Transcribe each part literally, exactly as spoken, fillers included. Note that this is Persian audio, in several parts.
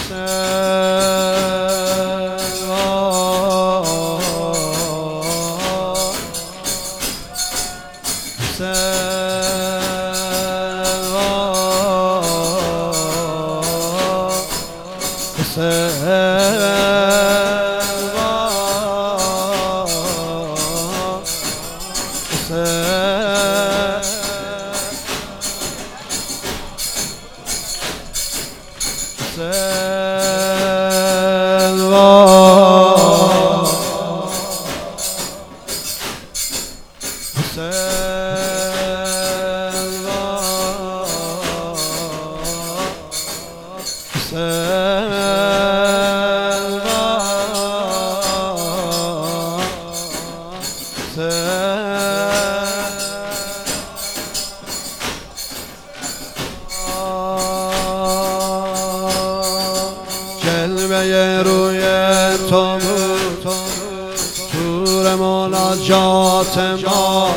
جلوه روی تو بود تور مناجات ما،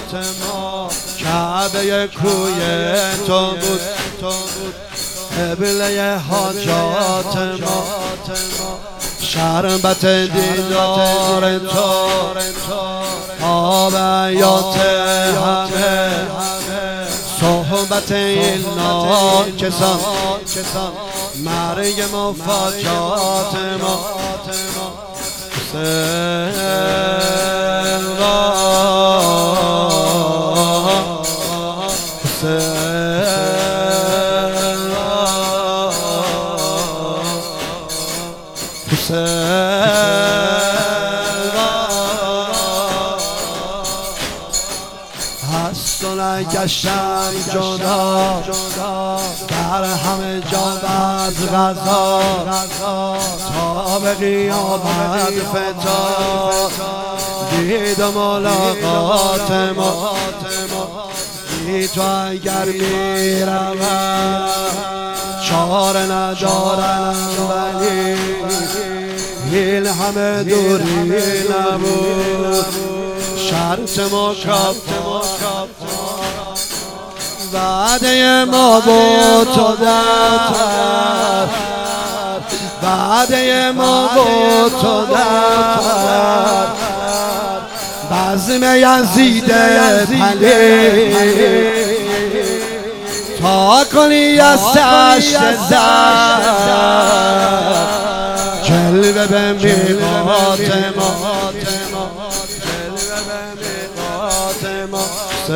کعبه کوی تو بود قبله حاجات ما، شربت دیدار تو آب حیات همه، صحبت این ناکسان مرگ مفاجات ما. هست و نگشتم جدا در همه جا از غذا، تا به قیامت فتا دید و ملاقات ما. بی تو اگر میرم چاره ندارم، ولی این همه دوری نبود شرط مکافات. وعده ما با تو در، وعده ما با تو در بزم یزید پلی، تا کنی از تشت زر جلوه به میقات ما، جلوه به میقات ما.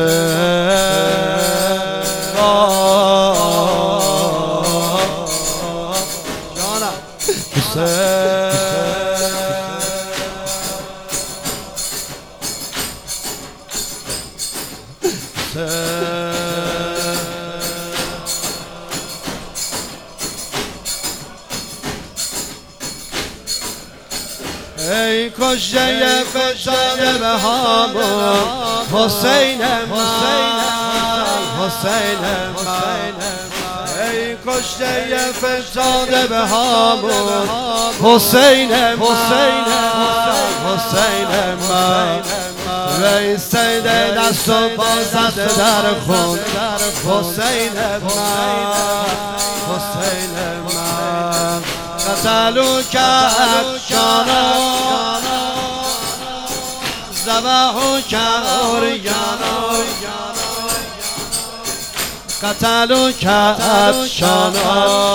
ای کشته فتاده به هامون حسین من، حسین من، ای کشته فتاده به هامون حسین من، حسین من، وی سید دست و پا زده در خون حسین من، حسین من. قتلوا كأكشانا ذبحوا كأريانا، قتلوا كأكشانا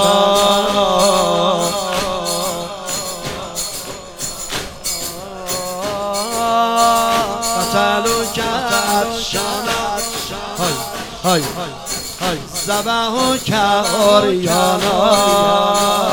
قتلوا كأكشانا ذبحوا كأريانا.